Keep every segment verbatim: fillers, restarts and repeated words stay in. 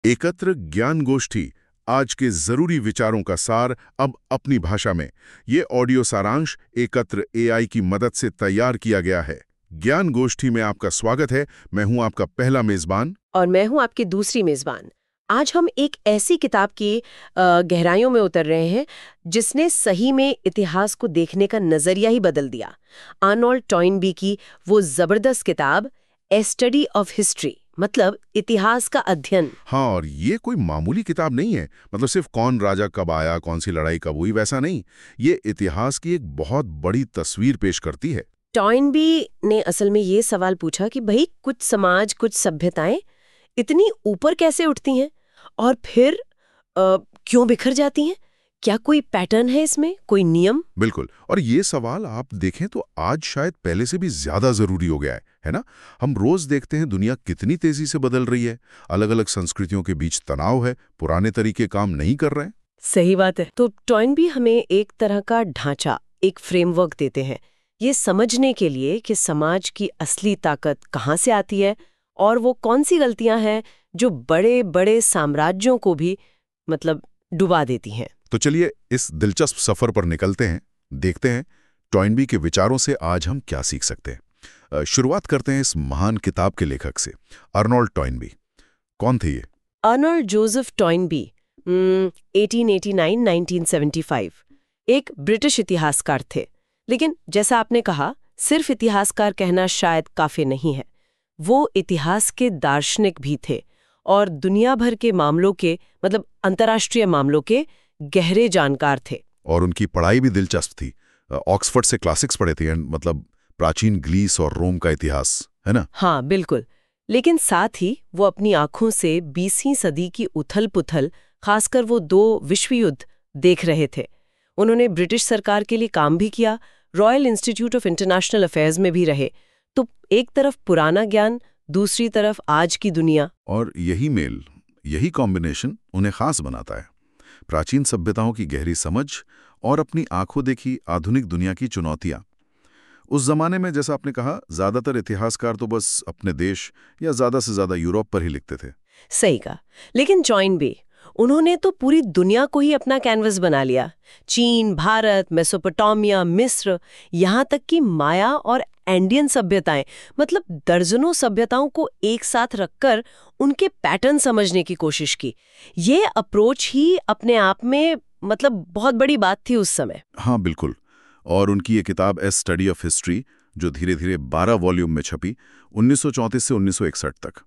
एकत्र ज्ञान गोष्ठी, आज के जरूरी विचारों का सार अब अपनी भाषा में। ये ऑडियो सारांश एकत्र एआई की मदद से तैयार किया गया है। ज्ञान गोष्ठी में आपका स्वागत है। मैं हूं आपका पहला मेजबान और मैं हूं आपकी दूसरी मेजबान। आज हम एक ऐसी किताब की अ, गहराइयों में उतर रहे हैं जिसने सही में इतिहास को देखने का नजरिया ही बदल दिया। आर्नोल्ड टॉइनबी की वो जबरदस्त किताब ए स्टडी ऑफ हिस्ट्री, मतलब इतिहास का अध्ययन। हाँ, और ये कोई मामूली किताब नहीं है। मतलब सिर्फ कौन राजा कब आया, कौन सी लड़ाई कब हुई, वैसा नहीं। ये इतिहास की एक बहुत बड़ी तस्वीर पेश करती है। टॉइनबी ने असल में ये सवाल पूछा कि भाई कुछ समाज, कुछ सभ्यताएं इतनी ऊपर कैसे उठती हैं और फिर आ, क्यों बिखर जाती हैं? क्या कोई पैटर्न है इसमें, कोई नियम? बिल्कुल। और ये सवाल आप देखें तो आज शायद पहले से भी ज्यादा जरूरी हो गया है है ना? हम रोज देखते हैं दुनिया कितनी तेजी से बदल रही है। अलग अलग संस्कृतियों के बीच तनाव है, पुराने तरीके काम नहीं कर रहे हैं। सही बात है। तो टॉइनबी हमें एक तरह का ढांचा, एक फ्रेमवर्क देते हैं ये समझने के लिए कि समाज की असली ताकत कहाँ से आती है और वो कौन सी गलतियां हैं जो बड़े बड़े साम्राज्यों को भी मतलब डुबा देती हैं। तो चलिए इस दिलचस्प सफर पर निकलते हैं। देखते हैं टॉइनबी के विचारों से आज हम क्या सीख सकते हैं। अ, शुरुआत करते हैं इस महान किताब के लेखक से, आर्नोल्ड टॉइनबी। कौन थे ये? आर्नोल्ड जोसेफ टॉइनबी अठारह सौ नवासी उन्नीस सौ पचहत्तर एक ब्रिटिश इतिहासकार थे। लेकिन जैसा आपने कहा, सिर्फ इतिहासकार कहना शायद काफी नहीं है। वो इतिहास के दार्शनिक भी थे और दुनिया भर के मामलों के, मतलब अंतर्राष्ट्रीय मामलों के गहरे जानकार थे। और उनकी पढ़ाई भी दिलचस्प थी। ऑक्सफोर्ड से क्लासिक्स पढ़े थे, मतलब प्राचीन ग्रीस और रोम का इतिहास, है ना? हाँ बिल्कुल। लेकिन साथ ही वो अपनी आंखों से बीसवीं सदी की उथल पुथल, खासकर वो दो विश्व युद्ध देख रहे थे। उन्होंने ब्रिटिश सरकार के लिए काम भी किया, Royal Institute of International Affairs में भी रहे। तो एक तरफ पुराना ज्ञान, दूसरी तरफ आज की दुनिया। और यही मेल, यही कॉम्बिनेशन उन्हें खास बनाता है। प्राचीन सभ्यताओं की गहरी समझ और अपनी आंखों देखी आधुनिक दुनिया की चुनौतियां। उस जमाने में, जैसा आपने कहा, ज्यादातर इतिहासकार तो बस अपने देश या ज्यादा से ज्यादा यूरोप पर ही लिखते थे। सही कहा। लेकिन टॉइनबी, उन्होंने तो पूरी दुनिया को ही अपना कैनवस बना लिया। चीन, भारत, मेसोपोटामिया, मिस्र, यहाँ तक कि माया और एंडियन सभ्यताएं, मतलब दर्जनों सभ्यताओं को एक साथ रखकर उनके पैटर्न समझने की कोशिश की। ये अप्रोच ही अपने आप में मतलब बहुत बड़ी बात थी उस समय। हाँ बिल्कुल। और उनकी ये किताब ए स्टडी ऑफ हिस्ट्री, जो धीरे धीरे बारह वॉल्यूम में छपी उन्नीस सौ चौंतीस से उन्नीस सौ इकसठ तक,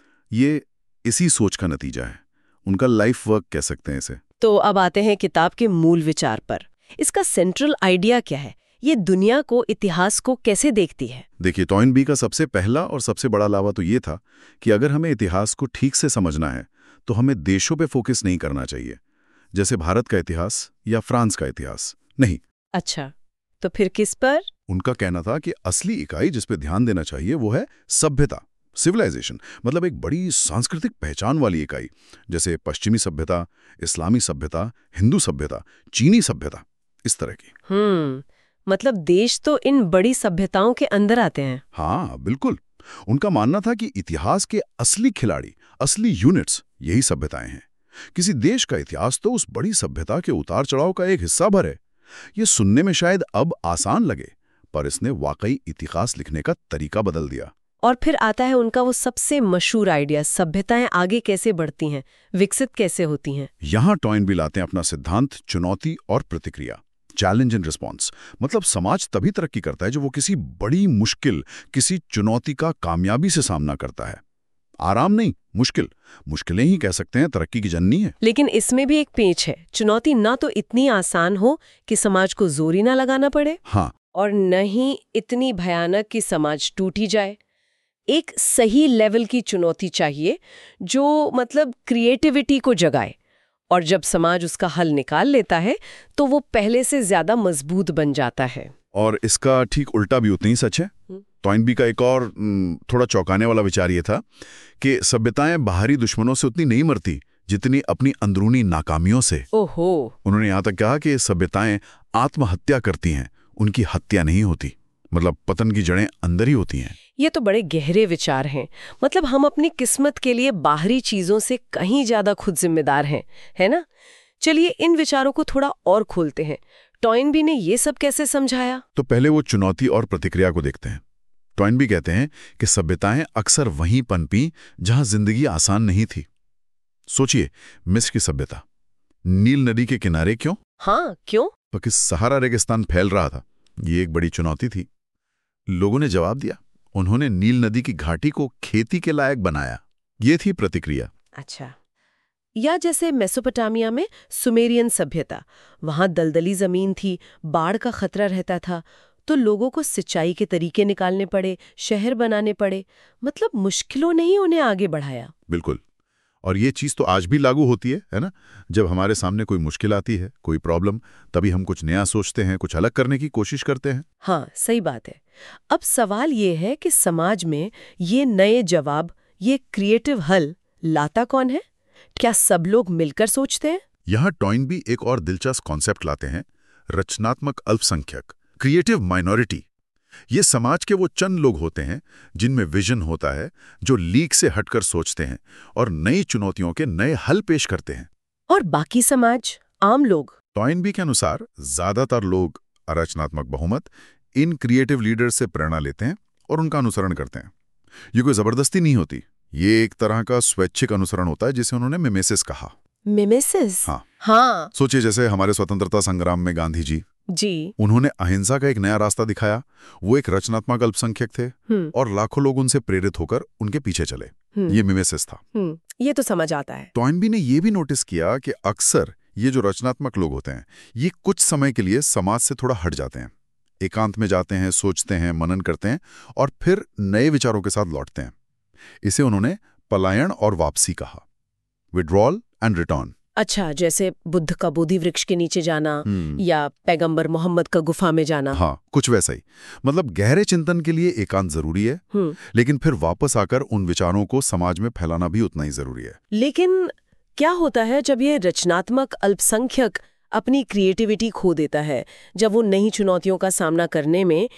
ये इसी सोच का नतीजा है। उनका लाइफ वर्क कह सकते हैं इसे। तो अब आते हैं किताब के मूल विचार पर। इसका सेंट्रल आइडिया क्या है? ये दुनिया को, इतिहास को कैसे देखती है? देखिए, टॉइनबी का सबसे पहला और सबसे बड़ा लावा तो ये था कि अगर हमें इतिहास को ठीक से समझना है तो हमें देशों पे फोकस नहीं करना चाहिए, जैसे भारत का इतिहास या फ्रांस का इतिहास। नहीं। अच्छा, तो फिर किस पर? उनका कहना था कि असली इकाई जिस पे ध्यान देना चाहिए वो है सभ्यता, सिविलाइजेशन। मतलब एक बड़ी सांस्कृतिक पहचान वाली इकाई, जैसे पश्चिमी सभ्यता, इस्लामी सभ्यता, हिंदू सभ्यता, चीनी सभ्यता, इस तरह की। हम्म मतलब देश तो इन बड़ी सभ्यताओं के अंदर आते हैं। हाँ बिल्कुल। उनका मानना था कि इतिहास के असली खिलाड़ी, असली यूनिट्स यही सभ्यताएं हैं। किसी देश का इतिहास तो उस बड़ी सभ्यता के उतार चढ़ाव का एक हिस्सा भर है। ये सुनने में शायद अब आसान लगे, पर इसने वाकई इतिहास लिखने का तरीका बदल दिया। और फिर आता है उनका वो सबसे मशहूर आइडिया, सभ्यताएं आगे कैसे बढ़ती हैं, विकसित कैसे होती हैं। यहाँ टॉइनबी लाते हैं अपना सिद्धांत चुनौती और प्रतिक्रिया, चैलेंज एंड रिस्पॉन्स। मतलब समाज तभी तरक्की करता है जो वो किसी बड़ी मुश्किल, किसी चुनौती का कामयाबी से सामना करता है। आराम नहीं, मुश्किल। मुश्किलें ही कह सकते हैं तरक्की की जननी है। लेकिन इसमें भी एक पेच है। चुनौती ना तो इतनी आसान हो कि समाज को जोरी ना लगाना पड़े, हाँ, और न ही इतनी भयानक कि समाज टूट ही जाए। एक सही लेवल की चुनौती चाहिए जो मतलब क्रिएटिविटी को जगाए, और जब समाज उसका हल निकाल लेता है तो वो पहले से ज्यादा मजबूत बन जाता है। और इसका ठीक उल्टा भी उतना ही सच है। टॉइनबी का एक और थोड़ा चौंकाने वाला विचार ये था कि सभ्यताएं बाहरी दुश्मनों से उतनी नहीं मरती जितनी अपनी अंदरूनी नाकामियों से। ओहो। उन्होंने यहाँ तक कहा कि सभ्यताएं आत्महत्या करती हैं, उनकी हत्या नहीं होती। मतलब पतन की जड़ें अंदर ही होती हैं। ये तो बड़े गहरे विचार हैं। मतलब हम अपनी किस्मत के लिए बाहरी चीजों से कहीं ज्यादा खुद जिम्मेदार हैं, है ना? चलिए इन विचारों को थोड़ा और खोलते हैं। टॉयनबी ने ये सब कैसे समझाया? तो पहले वो चुनौती और प्रतिक्रिया को देखते हैं। टॉयनबी कहते हैं कि सभ्यताएं अक्सर वहीं पनपी जहां जिंदगी आसान नहीं थी। सोचिए, मिस्र की सभ्यता नील नदी के किनारे क्यों? हाँ, क्यों? तो कि सहारा रेगिस्तान फैल रहा था, ये एक बड़ी चुनौती थी। लोगों ने जवाब दिया। उन्होंने नील नदी की घाटी को खेती के लायक बनाया। ये थी प्रतिक्रिया। अच्छा। या जैसे मेसोपोटामिया में सुमेरियन सभ्यता, वहां दलदली जमीन थी, बाढ़ का खतरा रहता था, तो लोगों को सिंचाई के तरीके निकालने पड़े, शहर बनाने पड़े। मतलब मुश्किलों ने ही उन्हें आगे बढ़ाया। बिल्कुल। और ये चीज तो आज भी लागू होती है, है ना? जब हमारे सामने कोई मुश्किल आती है, कोई प्रॉब्लम, तभी हम कुछ नया सोचते हैं, कुछ अलग करने की कोशिश करते हैं। हाँ, सही बात है। अब सवाल ये है कि समाज में ये नए जवाब, ये क्रिएटिव हल लाता कौन है? क्या सब लोग मिलकर सोचते हैं? यहाँ टॉयनबी एक और दिलचस्प कॉन्सेप्ट लाते हैं, रचनात्मक अल्पसंख्यक, क्रिएटिव माइनॉरिटी। ये समाज के वो चंद लोग होते हैं जिनमें विजन होता है, जो लीक से हटकर सोचते हैं और नई चुनौतियों के नए हल पेश करते हैं। और बाकी समाज, आम लोग? टॉयनबी के अनुसार ज्यादातर लोग, रचनात्मक बहुमत, इन क्रिएटिव लीडर्स से प्रेरणा लेते हैं और उनका अनुसरण करते हैं। ये कोई जबरदस्ती नहीं होती, ये एक तरह का स्वैच्छिक अनुसरण होता है, जिसे उन्होंने मिमेसिस कहा। मिमेसिस? हाँ हाँ। सोचिए, जैसे हमारे स्वतंत्रता संग्राम में गांधी जी जी उन्होंने अहिंसा का एक नया रास्ता दिखाया। वो एक रचनात्मक अल्पसंख्यक थे और लाखों लोग उनसे प्रेरित होकर उनके पीछे चले। ये मिमेसिस था। ये तो समझ आता है। टॉयनबी ने ये भी नोटिस किया कि अक्सर ये जो रचनात्मक लोग होते हैं, ये कुछ समय के लिए समाज से थोड़ा हट जाते हैं, एकांत में जाते हैं, सोचते हैं, मनन करते हैं और फिर नए विचारों के साथ लौटते हैं। इसे उन्होंने पलायन और वापसी कहा, विड्रॉल एंड रिटर्न। अच्छा, जैसे बुद्ध का बोधि वृक्ष के नीचे जाना या पैगंबर मोहम्मद का गुफा में जाना। हाँ, कुछ वैसा ही। मतलब गहरे चिंतन के लिए एकांत जरूरी है, लेकिन फिर वापस आकर उन विचारों को समाज में फैलाना भी उतना ही जरूरी है। लेकिन क्या होता है जब ये रचनात्मक अल्पसंख्यक अपनी क्रिएटिविटी खो देता है, जब वो नई चुनौतियों का सामना करने में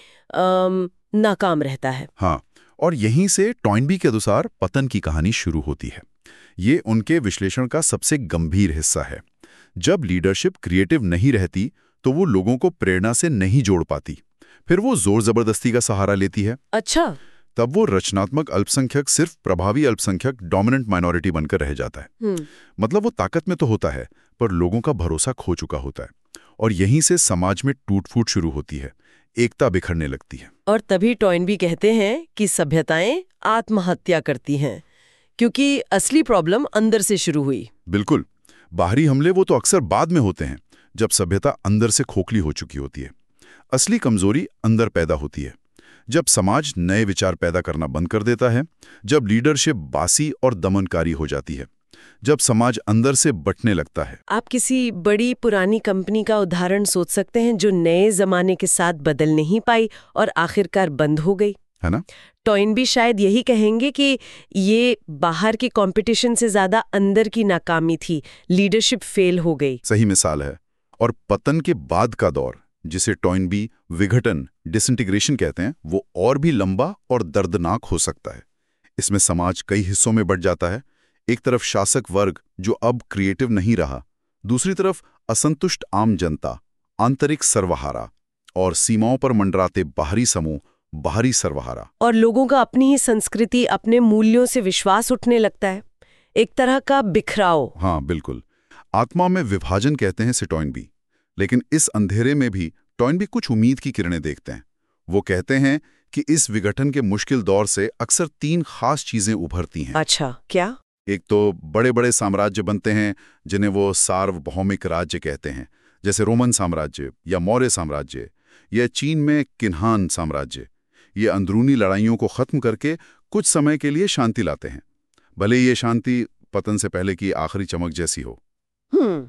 नाकाम रहता है? हाँ, और यहीं से टॉयनबी के अनुसार पतन की कहानी शुरू होती है। ये उनके विश्लेषण का सबसे गंभीर हिस्सा है। जब लीडरशिप क्रिएटिव नहीं रहती तो वो लोगों को प्रेरणा से नहीं जोड़ पाती, फिर वो जोर जबरदस्ती का सहारा लेती है। अच्छा। तब वो रचनात्मक अल्पसंख्यक सिर्फ प्रभावी अल्पसंख्यक, डोमिनेंट माइनॉरिटी बनकर रह जाता है। मतलब वो ताकत में तो होता है, पर लोगों का भरोसा खो चुका होता है। और यहीं से समाज में टूट फूट शुरू होती है, एकता बिखरने लगती है। और तभी टॉयनबी कहते हैं कि सभ्यताएं आत्महत्या करती हैं, क्योंकि असली प्रॉब्लम अंदर से शुरू हुई। बिल्कुल। बाहरी हमले वो तो अक्सर बाद में होते हैं, जब सभ्यता अंदर से खोखली हो चुकी होती है। असली कमजोरी अंदर पैदा होती है, जब समाज नए विचार पैदा करना बंद कर देता है, जब लीडरशिप बासी और दमनकारी हो जाती है, जब समाज अंदर से बंटने लगता है। आप किसी बड़ी पुरानी कंपनी का उदाहरण सोच सकते हैं जो नए जमाने के साथ बदल नहीं पाई और आखिरकार बंद हो गई, है ना? टॉयनबी शायद यही कहेंगे कि ये बाहर की कंपटीशन से ज्यादा अंदर की नाकामी थी, लीडरशिप फेल हो गई। सही मिसाल है। और पतन के बाद का दौर, जिसे टॉयनबी विघटन, डिसइंटीग्रेशन कहते हैं, वो और भी लंबा और दर्दनाक हो सकता है। इसमें समाज कई हिस्सों में बंट जाता है। एक तरफ शासक वर्ग जो अब क्रिएटिव नहीं रहा, दूसरी तरफ असंतुष्ट आम जनता, आंतरिक सर्वहारा, और सीमाओं पर मंडराते बाहरी समूह, बाहरी सर्वहारा। और लोगों का अपनी ही संस्कृति, अपने मूल्यों से विश्वास उठने लगता है, एक तरह का बिखराव। हाँ बिल्कुल। आत्मा में विभाजन कहते हैं इसे टॉयनबी। लेकिन इस अंधेरे में भी टॉयनबी कुछ उम्मीद की किरणें देखते हैं। वो कहते हैं कि इस विघटन के मुश्किल दौर से अक्सर तीन खास चीजें उभरती हैं। अच्छा, क्या? एक तो बड़े बड़े साम्राज्य बनते हैं जिन्हें वो सार्वभौमिक राज्य कहते हैं, जैसे रोमन साम्राज्य या मौर्य साम्राज्य या चीन में किन्हान साम्राज्य। ये अंदरूनी लड़ाइयों को खत्म करके कुछ समय के लिए शांति लाते हैं, भले ये शांति पतन से पहले की आखिरी चमक जैसी हो। हम्म।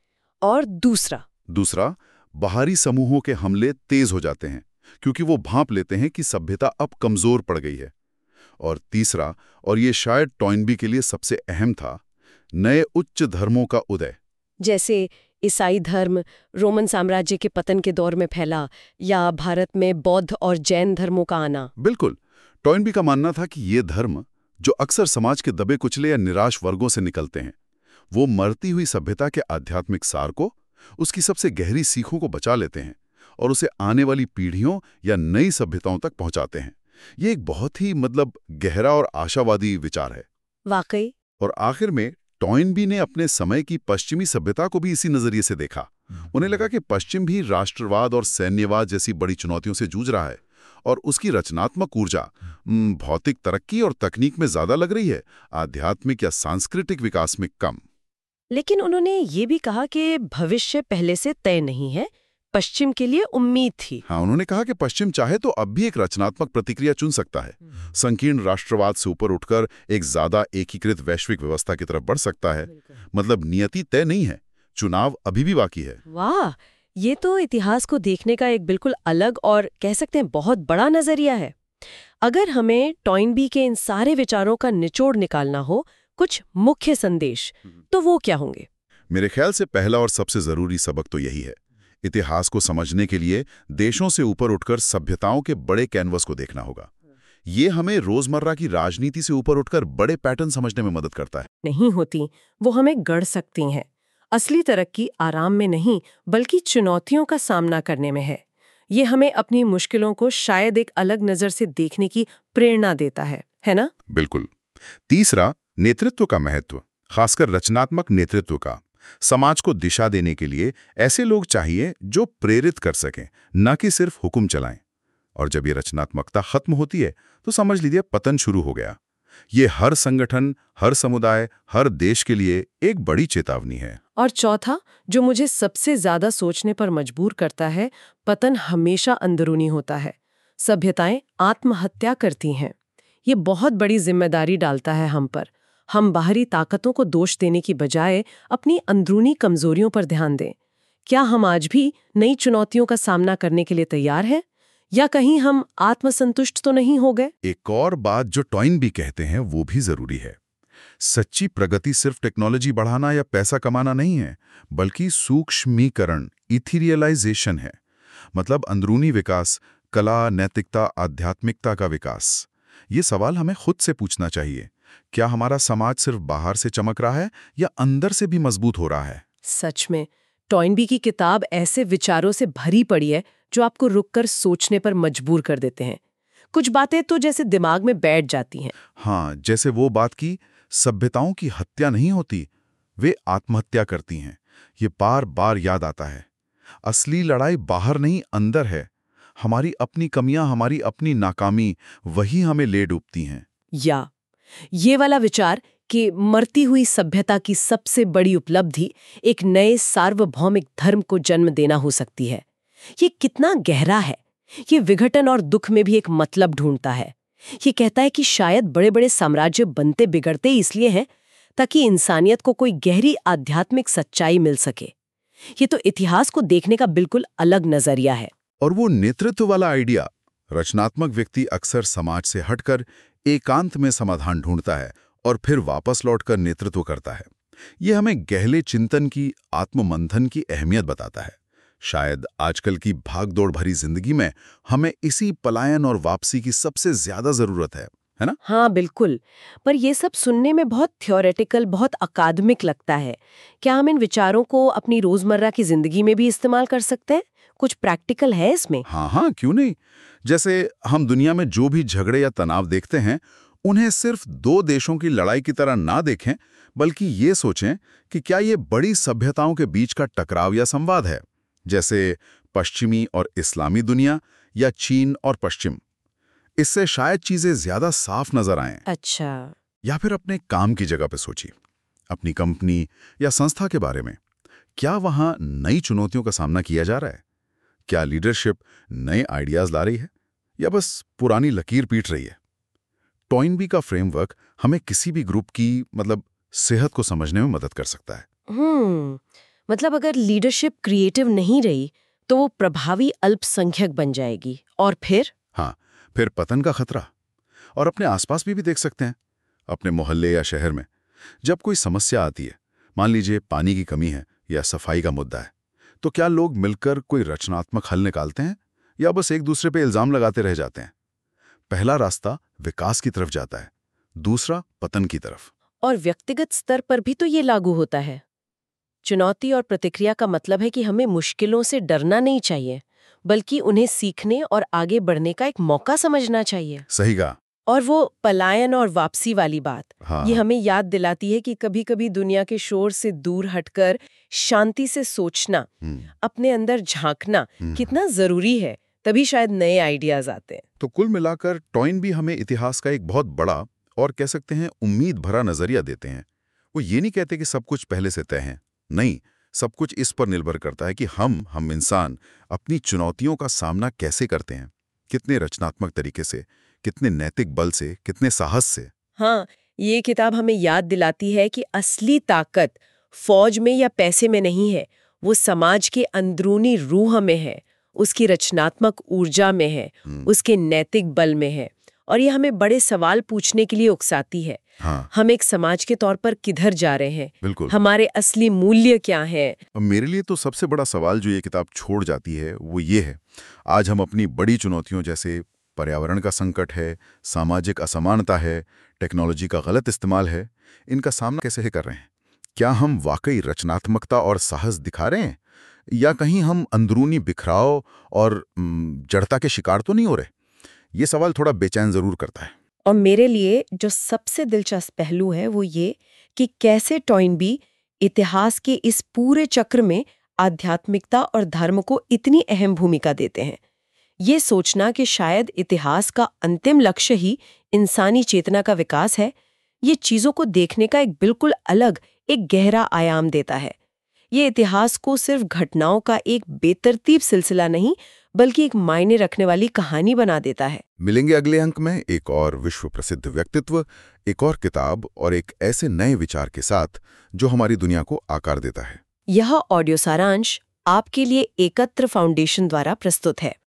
और दूसरा दूसरा बाहरी समूहों के हमले तेज हो जाते हैं, क्योंकि वो भांप लेते हैं कि सभ्यता अब कमजोर पड़ गई है। और तीसरा, और ये शायद टॉयनबी के लिए सबसे अहम था, नए उच्च धर्मों का उदय, जैसे ईसाई धर्म रोमन साम्राज्य के पतन के दौर में फैला, या भारत में बौद्ध और जैन धर्मों का आना। बिल्कुल। टॉयनबी का मानना था कि ये धर्म, जो अक्सर समाज के दबे कुचले या निराश वर्गों से निकलते हैं, वो मरती हुई सभ्यता के आध्यात्मिक सार को, उसकी सबसे गहरी सीखों को बचा लेते हैं और उसे आने वाली पीढ़ियों या नई सभ्यताओं तक पहुंचाते हैं। ये एक बहुत ही मतलब गहरा और आशावादी विचार है। वाकई। और आखिर में टॉयनबी ने अपने समय की पश्चिमी सभ्यता को भी इसी नजरिए से देखा। उन्हें लगा कि पश्चिम भी राष्ट्रवाद और सैन्यवाद जैसी बड़ी चुनौतियों से जूझ रहा है और उसकी रचनात्मक ऊर्जा भौतिक तरक्की और तकनीक में ज्यादा लग रही है, आध्यात्मिक या सांस्कृतिक विकास में कम। लेकिन उन्होंने ये भी कहा कि भविष्य पहले से तय नहीं है, पश्चिम के लिए उम्मीद थी। हाँ, उन्होंने कहा कि पश्चिम चाहे तो अब भी एक रचनात्मक प्रतिक्रिया चुन सकता है, संकीर्ण राष्ट्रवाद से ऊपर उठकर एक ज्यादा एकीकृत वैश्विक व्यवस्था की तरफ बढ़ सकता है। मतलब नियति तय नहीं है, चुनाव अभी भी बाकी है। वाह, ये तो इतिहास को देखने का एक बिल्कुल अलग और कह सकते हैं बहुत बड़ा नजरिया है। अगर हमें टॉयनबी के इन सारे विचारों का निचोड़ निकालना हो, कुछ मुख्य संदेश, तो वो क्या होंगे? मेरे ख्याल से पहला और सबसे जरूरी सबक तो यही है, इतिहास को समझने के लिए देशों से ऊपर उठकर सभ्यताओं के बड़े कैनवस को देखना होगा। ये हमें रोजमर्रा की राजनीति से ऊपर उठकर बड़े पैटर्न समझने में मदद करता है। नहीं होती, वो हमें गढ़ सकती हैं। असली तरक्की आराम में नहीं, बल्कि चुनौतियों का सामना करने में है। ये हमें अपनी मुश्किलों को शायद एक अलग नजर से देखने की प्रेरणा देता है, है ना? बिल्कुल। तीसरा, नेतृत्व का महत्व, खासकर रचनात्मक नेतृत्व का। समाज को दिशा देने के लिए ऐसे लोग चाहिए जो प्रेरित कर सकें, न कि सिर्फ हुक्म चलाएं। और जब ये रचनात्मकता खत्म होती है तो समझ लीजिए पतन शुरू हो गया। ये हर संगठन, हर समुदाय, हर देश के लिए एक बड़ी चेतावनी है। और चौथा, जो मुझे सबसे ज्यादा सोचने पर मजबूर करता है, पतन हमेशा अंदरूनी होता है। सभ्यताएं आत्महत्या करती हैं। ये बहुत बड़ी जिम्मेदारी डालता है हम पर। हम बाहरी ताकतों को दोष देने की बजाय अपनी अंदरूनी कमजोरियों पर ध्यान दें। क्या हम आज भी नई चुनौतियों का सामना करने के लिए तैयार हैं? या कहीं हम आत्मसंतुष्ट तो नहीं हो गए? एक और बात जो टॉयनबी कहते हैं वो भी जरूरी है। सच्ची प्रगति सिर्फ टेक्नोलॉजी बढ़ाना या पैसा कमाना नहीं है, बल्कि सूक्ष्मीकरण, इथीरियलाइजेशन है। मतलब अंदरूनी विकास, कला, नैतिकता, आध्यात्मिकता का विकास। ये सवाल हमें खुद से पूछना चाहिए। क्या हमारा समाज सिर्फ बाहर से चमक रहा है या अंदर से भी मजबूत हो रहा है? सच में टॉयनबी की किताब ऐसे विचारों से भरी पड़ी है जो आपको रुककर सोचने पर मजबूर कर देते हैं। कुछ बातें तो जैसे दिमाग में बैठ जाती हैं। हाँ, जैसे वो बात की सभ्यताओं की हत्या नहीं होती, वे आत्महत्या करती हैं। ये बार बार याद आता है। असली लड़ाई बाहर नहीं, अंदर है। हमारी अपनी कमियां, हमारी अपनी नाकामी, वही हमें ले डूबती हैं। या ये वाला विचार कि मरती हुई सभ्यता की सबसे बड़ी उपलब्धि एक नए सार्वभौमिक धर्म को जन्म देना हो सकती है, ये कितना गहरा है। ये विघटन और दुख में भी एक मतलब ढूंढता है। ये कहता है कि शायद बड़े बड़े साम्राज्य बनते बिगड़ते इसलिए हैं ताकि इंसानियत को कोई गहरी आध्यात्मिक सच्चाई मिल सके। ये तो इतिहास को देखने का बिल्कुल अलग नजरिया है। और वो नेतृत्व वाला आइडिया, रचनात्मक व्यक्ति अक्सर समाज से हटकर एकांत में समाधान ढूंढता है और फिर वापस लौटकर नेतृत्व करता है। ये हमें गहरे चिंतन की, आत्ममंथन की अहमियत बताता है। शायद आजकल की भागदौड़ भरी जिंदगी में हमें इसी पलायन और वापसी की सबसे ज्यादा जरूरत है, है ना? हाँ बिल्कुल। पर ये सब सुनने में बहुत थ्योरेटिकल, बहुत अकादमिक लगता है। क्या हम इन विचारों को अपनी रोजमर्रा की जिंदगी में भी इस्तेमाल कर सकते हैं? कुछ प्रैक्टिकल है इसमें? हाँ हाँ, क्यों नहीं। जैसे हम दुनिया में जो भी झगड़े या तनाव देखते हैं, उन्हें सिर्फ दो देशों की लड़ाई की तरह ना देखें, बल्कि ये सोचें कि क्या ये बड़ी सभ्यताओं के बीच का टकराव या संवाद है, जैसे पश्चिमी और इस्लामी दुनिया या चीन और पश्चिम। इससे शायद चीजें ज्यादा साफ नजर आएं। अच्छा। या फिर अपने काम की जगह पे सोचिए, अपनी कंपनी या संस्था के बारे में। क्या वहां नई चुनौतियों का सामना किया जा रहा है? क्या लीडरशिप नए आइडियाज ला रही है या बस पुरानी लकीर पीट रही है? टॉयनबी का फ्रेमवर्क हमें किसी भी ग्रुप की मतलब सेहत को समझने में मदद कर सकता है। हम्म मतलब अगर लीडरशिप क्रिएटिव नहीं रही तो वो प्रभावी अल्पसंख्यक बन जाएगी, और फिर हाँ, फिर पतन का खतरा। और अपने आसपास भी भी देख सकते हैं, अपने मोहल्ले या शहर में जब कोई समस्या आती है, मान लीजिए पानी की कमी है या सफाई का मुद्दा है, तो क्या लोग मिलकर कोई रचनात्मक हल निकालते हैं या बस एक दूसरे पे इल्जाम लगाते रह जाते हैं? पहला रास्ता विकास की तरफ जाता है, दूसरा पतन की तरफ। और व्यक्तिगत स्तर पर भी तो ये लागू होता है। चुनौती और प्रतिक्रिया का मतलब है कि हमें मुश्किलों से डरना नहीं चाहिए, बल्कि उन्हें सीखने और आगे बढ़ने का एक मौका समझना चाहिए। सही कहा। और वो पलायन और वापसी वाली बात, हाँ। ये हमें याद दिलाती है कि कभी-कभी दुनिया के शोर से दूर हटकर शांति से सोचना, अपने अंदर झांकना कितना जरूरी है। तभी शायद नए आइडियाज आते हैं। तो कुल मिलाकर टॉइन भी हमें इतिहास का एक बहुत बड़ा और कह सकते हैं उम्मीद भरा नजरिया देते हैं। वो ये नहीं कहते कि सब कुछ पहले से तय है, नहीं, सब कुछ इस पर निर्भर करता है कि हम हम इंसान अपनी चुनौतियों का सामना कैसे करते हैं, कितने रचनात्मक तरीके से, कितने नैतिक बल से, कितने साहस से। हाँ, ये किताब हमें याद दिलाती है कि असली ताकत फौज में या पैसे में नहीं है, वो समाज के अंदरूनी रूह में है, उसकी रचनात्मक ऊर्जा में है, उसके नैतिक बल में है। और ये हमें बड़े सवाल पूछने के लिए उकसाती है। हाँ। हम एक समाज के तौर पर किधर जा रहे हैं? बिल्कुल। हमारे असली मूल्य क्या हैं? मेरे लिए तो सबसे बड़ा सवाल जो ये किताब छोड़ जाती है वो ये है, आज हम अपनी बड़ी चुनौतियों जैसे पर्यावरण का संकट है, सामाजिक असमानता है, टेक्नोलॉजी का गलत इस्तेमाल है, इनका सामना कैसे कर रहे हैं? क्या हम वाकई रचनात्मकता और साहस दिखा रहे हैं, या कहीं हम अंदरूनी बिखराव और जड़ता के शिकार तो नहीं हो रहे? ये सवाल थोड़ा बेचैन जरूर करता है। और मेरे लिए जो सबसे दिलचस्प पहलू है वो ये कि कैसे टॉइनबी इतिहास के इस पूरे चक्र में आध्यात्मिकता और धर्म को इतनी अहम भूमिका देते हैं। ये सोचना कि शायद इतिहास का अंतिम लक्ष्य ही इंसानी चेतना का विकास है, ये चीजों को देखने का एक बिल्कुल अलग, एक गहरा आयाम देता है। ये इतिहास को सिर्फ घटनाओं का एक बेतरतीब सिलसिला नहीं, बल्कि एक मायने रखने वाली कहानी बना देता है। मिलेंगे अगले अंक में एक और विश्व प्रसिद्ध व्यक्तित्व, एक और किताब और एक ऐसे नए विचार के साथ जो हमारी दुनिया को आकार देता है। यह ऑडियो सारांश आपके लिए एकत्र फाउंडेशन द्वारा प्रस्तुत है।